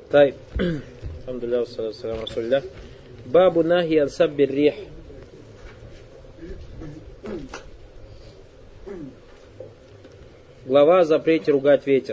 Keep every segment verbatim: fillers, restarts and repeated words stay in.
Тай. Алхамдулилlah, вассаляму расулилля. Бабу нахи ан саббир рих. Глава о запрете ругать ветер.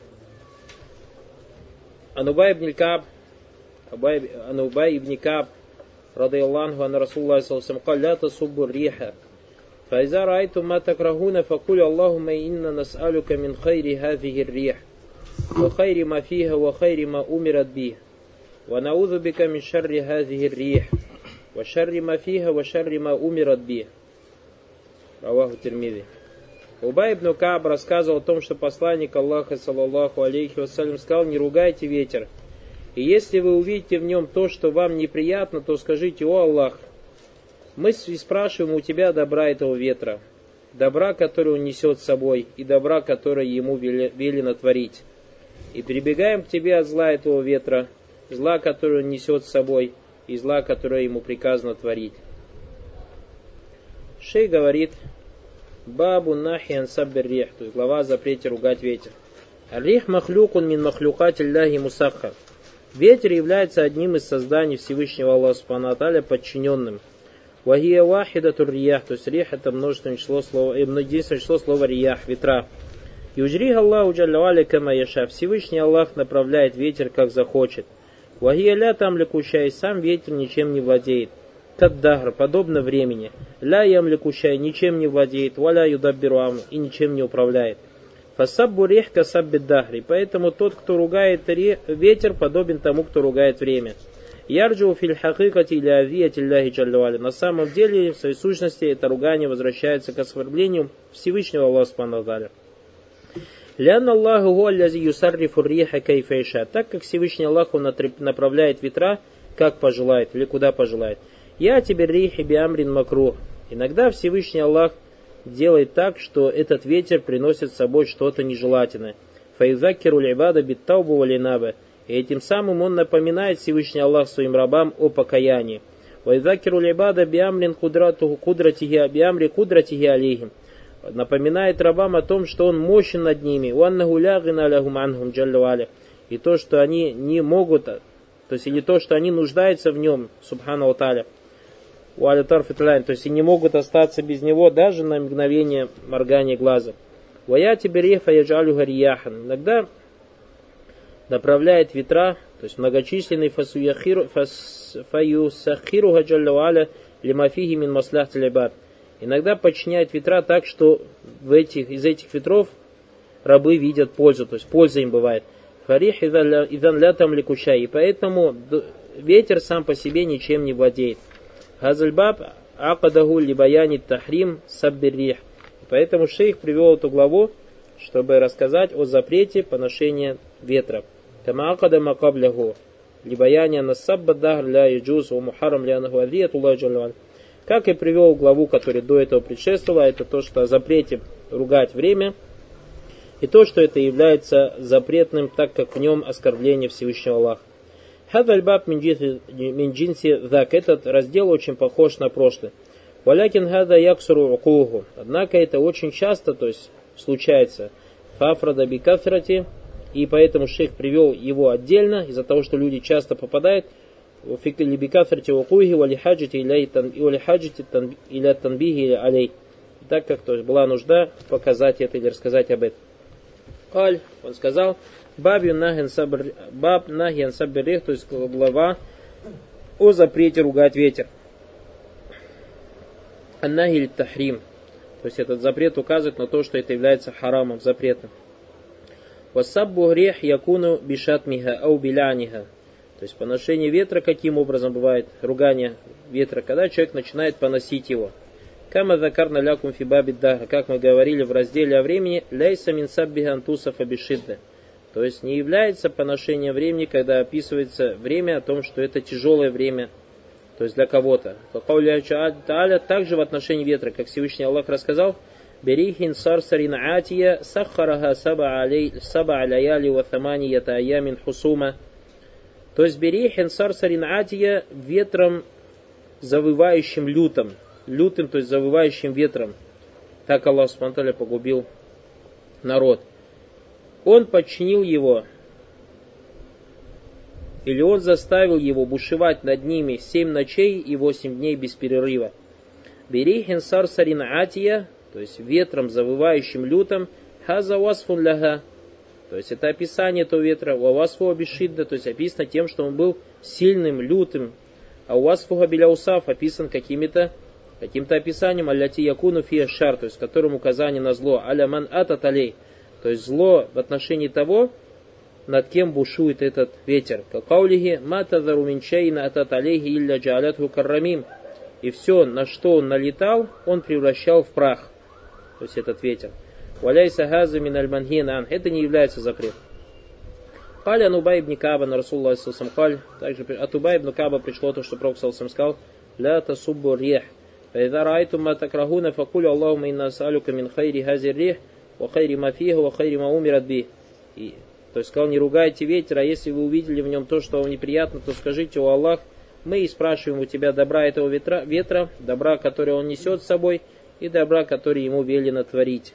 Анубай ибн Каб, Анубай ибн Каб, радиаллаху анна Расулуллах саллаллаху алейхи ва саллям, قال لا تسبوا الريح فإذا رأيتم ما تكرهون فقولوا اللهم إنا نسألك من خير هذه الريح وخير ما فيها وخير ما أمرت به ونعوذ بك من شر هذه الريح وشر ما فيها وشر ما أمرت به. رواه الترмизи. Убай ибн Кааб рассказывал о том, что посланник Аллаха, саллаллаху алейхи вассалям, сказал: не ругайте ветер. И если вы увидите в нем то, что вам неприятно, то скажите: о Аллах, мы спрашиваем у тебя добра этого ветра, добра, который он несет с собой, и добра, которое ему велено творить. И прибегаем к тебе от зла этого ветра, зла, которое он несет с собой, и зла, которое ему приказано творить. Шейх говорит: Бабу нахи ан саббир рих, то есть глава о запрете ругать ветер. Рих махлюкун мин махлюкати Аллахи мусаххар. Ветер является одним из созданий Всевышнего Аллаха субхану ва тааля, подчиненным. Вахия вахидатур риях, то есть рих это множественное число слова, единственное число слова риях, ветра. Юджрих Аллаху джалля ва аля кама яша. Всевышний Аллах направляет ветер как захочет. Вахия ля тамликуща, и сам ветер ничем не владеет. Каддахр, подобно времени. Ля ямликущай, ничем не владеет. Валя юдаббиру, и ничем не управляет. Фасаббу рих касаббид дахри. Поэтому тот, кто ругает ветер, подобен тому, кто ругает время. Ярджу фил хакикати ля авияти Аллахи джалля ва аля. На самом деле, в своей сущности, это ругание возвращается к оскорблению Всевышнего Аллаха субхану ва тааля. Лян Аллаху гуа аллази юсаррифу риха кайфа яша. Так как Всевышний Аллах, он направляет ветра, как пожелает, или куда пожелает. Я тебе рихи биамрин макрух. Иногда Всевышний Аллах делает так, что этот ветер приносит с собой что-то нежелательное. Файзакиру л'ибада биттаубу валинаба. И этим самым он напоминает Всевышний Аллах своим рабам о покаянии. Файзакиру л'ибада биамрин кудратуху кудратихи биамри кудратихи алейхим. Напоминает рабам о том, что он мощен над ними. Уаннаху ля гина лахум анхум джалля ва аля. И то, что они не могут, то есть или то, что они нуждаются в нем, субхану ва тааля. То есть и не могут остаться без него даже на мгновение моргания глаза. Иногда направляет ветра, то есть многочисленный иногда подчиняет ветра так, что в этих, из этих ветров рабы видят пользу, то есть польза им бывает. И поэтому ветер сам по себе ничем не владеет. Хазальбаб акадаху либаяни тахрим саббиррих. Поэтому шейх привел эту главу, чтобы рассказать о запрете поношения ветра. Кама акада макабляху либаяни насабба дахр ля яджуз у мухарам лянаху адиятуллах джалла. Как и привел главу, которая до этого предшествовала, это то, что о запрете ругать время, и то, что это является запретным, так как в нем оскорбление Всевышнего Аллаха. Хадальбаб минджинси дак. Этот раздел очень похож на прошлый. Валякин хада яксуру укуху. Однако это очень часто, то есть случается. Фафрада бикафрати. И поэтому шейх привел его отдельно, из-за того, что люди часто попадают в бикафрати укухи валихаджити или танбихи алей. Так как то есть, была нужда показать это или рассказать об этом. Аль, он сказал: Баб нахи ан саббир рих, то есть глава о запрете ругать ветер. Аннахи лит тахрим, то есть этот запрет указывает на то, что это является харамом, запретом. Васаббу рих якуну бишатмиха ау биляниха, то есть поношение ветра каким образом бывает, ругание ветра, когда человек начинает поносить его. Кама закарна лякум фи баби дахра, как мы говорили в разделе о времени, ляйса мин саббиха антусаф абишидда. То есть не является поношение времени, когда описывается время о том, что это тяжелое время, то есть для кого-то. Также в отношении ветра, как Всевышний Аллах рассказал: «Берихин сарсарин атия сахараха саба аляяли ва тhamанията аямин хусума». То есть берихин сарсарин атия, ветром завывающим лютым, лютым, то есть завывающим ветром. Так Аллах субхану ва тааля погубил народ. Он подчинил его или он заставил его бушевать над ними семь ночей и восемь дней без перерыва. Берихин сарсарин атия, то есть ветром, завывающим лютом, хаза васфун ляха, то есть это описание этого ветра, у васфу абишидда, то есть описано тем, что он был сильным, лютым, а у васфу абиляусав описан какими-то каким-то описанием, алляти якуну фия шар, то есть которым указание на зло, аля ман атат алей, то есть зло в отношении того, над кем бушует этот ветер. Как каулихи матазару минчайна атат алейхи илля джаалятху каррамим. И все, на что он налетал, он превращал в прах. То есть этот ветер. Валяйса газу мин аль-манхинан. Это не является запретом. Халя Нубай ибн Кааба на Расулла саллаллаху алейхи. Также от Убай ибн Кааба пришло то, что Пророк саллаллаху алейхи сказал: ля тасуббу рих. Фаида раайтум ма такрахуна факулю Аллахума инна асалюка мин хайри хази рих, ва хайри ма фиху, ва хайри ма умират би. То есть сказал: не ругайте ветер, а если вы увидели в нем то, что вам неприятно, то скажите: о Аллах, мы и спрашиваем у тебя добра этого ветра, ветра, добра, которое он несет с собой, и добра, который ему велено творить.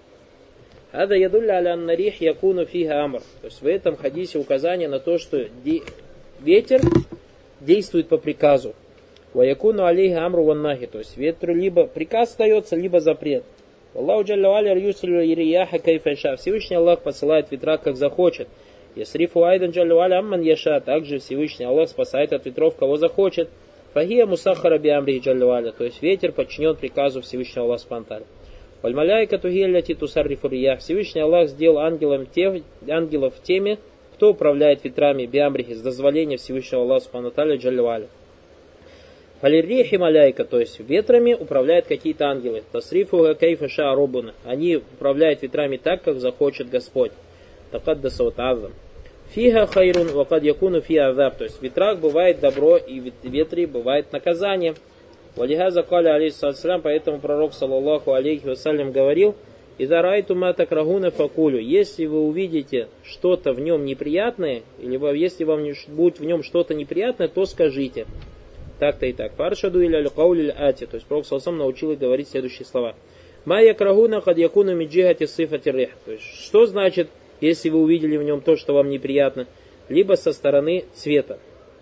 Ада ядулля аля аннарих якуну фиха амр. То есть в этом хадисе указание на то, что ветер действует по приказу. Ва якуну алейха амру ваннахи. То есть ветру либо приказ остается, либо запрет. Аллаху джалла ва аля юрсилю ирияха кайфа яша. Всевышний Аллах посылает ветра, как захочет. Ясрифу айдан джалла ва аля амман яша. Также Всевышний Аллах спасает от ветров, кого захочет. Фахия мусахара би амрихи джалла ва аля. То есть ветер подчинен приказу Всевышнего Аллаха субхану ва тааля. Вальмаляйка тухилляти тусаррифу риях. Всевышний Аллах сделал ангелом тех, ангелов теми, кто управляет ветрами би амрихи с дозволения Всевышнего Аллаха субхану ва тааля джалла ва аля. Фалиррихи маляйка, то есть ветрами управляют какие-то ангелы. Тасрифу кайфа ша робуна. Они управляют ветрами так, как захочет Господь. Такаддаса ва та'аззам. Фиха хайрун ва кад якуну фиха азаб. То есть в ветрах бывает добро и в ветре бывает наказание. Валихаза каля алейхиссалям, поэтому пророк саллаллаху алейхи вассалям говорил: «Иза райту ма такрахуна факулю». Если вы увидите что-то в нем неприятное, или если вам будет в нем что-то неприятное, то скажите. Так-то и так. Фаршаду или аль-каули ати. То есть Пророк саллаллаху научил их говорить следующие слова. Ма якрахуна кад якуну миджихати сифати рих. То есть что значит, если вы увидели в нем то, что вам неприятно, либо со стороны цвета.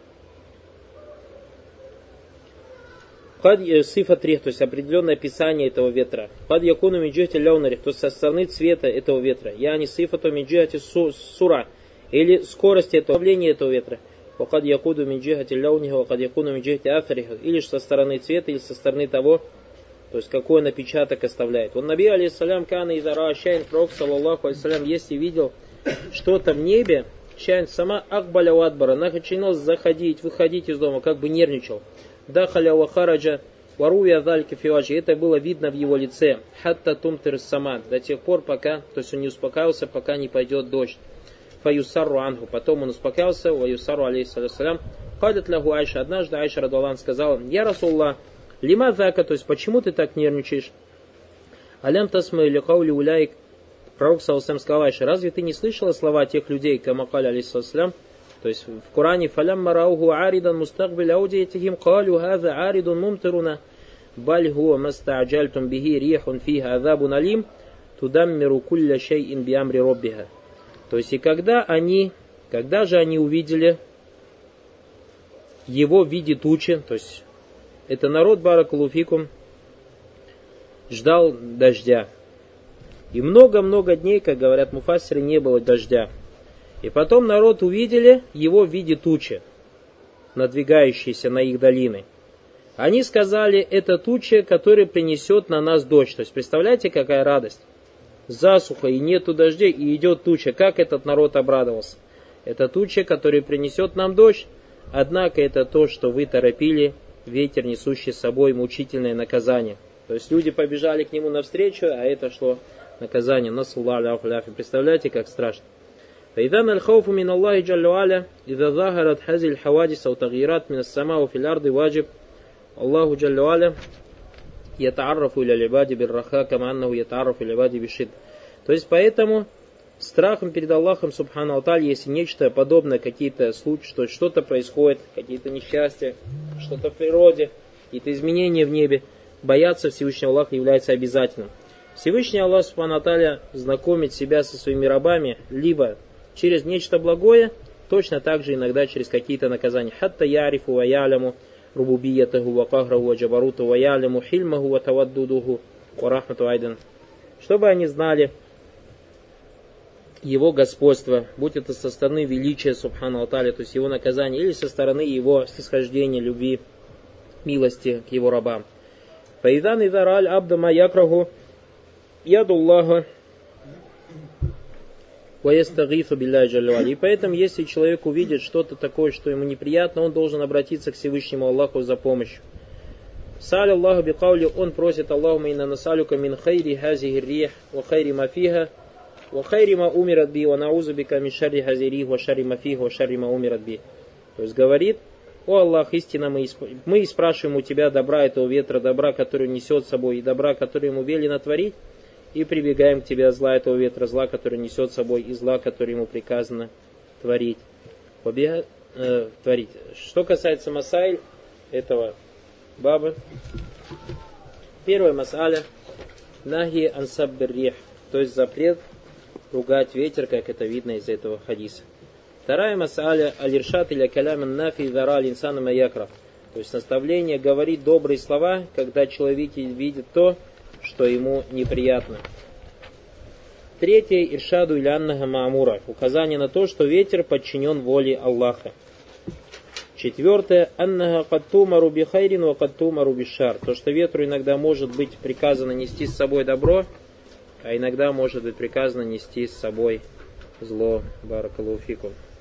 Кад сифат рих, то есть определенное описание этого ветра. Кад якуну миджихати ляунарих, то есть со стороны цвета этого ветра. Я не сифату миджихати сура. Или скорости этого явления этого ветра. Вакад якуду минджихати ляуниху, вакад якуну минджихати афариху. Или со стороны цвета, или со стороны того, то есть какой он отпечаток оставляет. Он наби алейхиссалям кана из ара шайн, пророк саллаллаху алейхиссалям, если видел что-то в небе, шайн сама акбаля вадбара, начинал заходить, выходить из дома, как бы нервничал. Дахаля вахараджа варуя дальки фиваджи. Это было видно в его лице. Хатта тумтир сама. До тех пор, пока, то есть он не успокаивался, пока не пойдет дождь. Фаюсару ангу. Потом он успокаивался. Ваюсару алейхиссалям. Кадат лягу Айша. Однажды Айша радуаллаху сказала: «Я Расулла, лима зака», то есть почему ты так нервничаешь? Алям тасмай ликаули уляйк. Пророк саллаллаху сказал Айше: разве ты не слышала слова тех людей, камакаля алейхиссалям? То есть в Коране: «Фалям мараугу аридан мустакбиль аудиятихим калю хаза аридун мумтируна баль хуа маста'джальтум бихи рихун фиха азабун алим тудаммиру кулля шейин биамри роббиха». То есть и когда они, когда же они увидели его в виде тучи, то есть это народ баракалуфикум ждал дождя. И много-много дней, как говорят муфассиры, не было дождя. И потом народ увидели его в виде тучи, надвигающейся на их долины. Они сказали: это туча, которая принесет на нас дождь. То есть представляете, какая радость? Засуха, и нету дождей, и идет туча. Как этот народ обрадовался? Это туча, которая принесет нам дождь. Однако это то, что вы торопили, ветер, несущий с собой мучительное наказание. То есть люди побежали к нему навстречу, а это шло наказание. Представляете, как страшно. فإذا ما الخوف من الله جل وعلا إذا ظهرت هذه الحوادث أو تغييرات من السماء وفي الأرض واجب الله جل وعلا يتعرف إلى العباد بالرخاء كما أنه يتعرف إلى العباد بالشدة. То есть поэтому страхом перед Аллахом субхану ва тааля, если нечто подобное, какие-то случаи, что что-то происходит, какие-то несчастья, что-то в природе, какие-то изменения в небе, бояться Всевышнего Аллаха является обязательным. Всевышний Аллах субхану ва тааля знакомит себя со своими рабами либо через нечто благое, Точно так же иногда через какие-то наказания. Хатта ярифу ва яляму рубубиятаху ва кахраху ва джабаруту ва яляму хильмаху ва таваддудуху ва рахмату айдан. Чтобы они знали его господство, будь это со стороны величия Субхану Ва-Тааля, то есть его наказания, или со стороны его снисхождения, любви, милости к его рабам. Фаидан идараль абда ма якраху ядуллаха ва ястагифу билляхи джалля ва ала. И поэтому, если человек увидит что-то такое, что ему неприятно, он должен обратиться к Всевышнему Аллаху за помощью. Саль Аллаху бикаули, он просит: Аллахума инна насалюка мин хайри хазихи рих ва хайри ма фиха ва хайри ма умират би ва наузу бика мин шарри хази рих ва шарри ма фиха ва шарри ма умират би. То есть говорит: о Аллах, истинно мы, исп... мы спрашиваем у тебя добра этого ветра, добра, который несет с собой, и добра, который ему велено творить, и прибегаем к тебе зла этого ветра, зла, который несет с собой, и зла, который ему приказано творить. Побега... Э, творить. Что касается масайль этого баба, первая масаля нахи ансаббир рих, то есть запрет ругать ветер, как это видно из этого хадиса. Вторая масаля аль-иршат или каляман нафи вара аль-инсана ма якрах, то есть наставление говорить добрые слова, когда человек видит то, что ему неприятно. Третье иршаду или аннага маамура, указание на то, что ветер подчинен воле Аллаха. Четвертое аннага каттумару би хайрин ва каттумару би шар, то, что ветру иногда может быть приказано нести с собой добро, а иногда может быть приказано нести с собой зло. Баракаллаху фикум.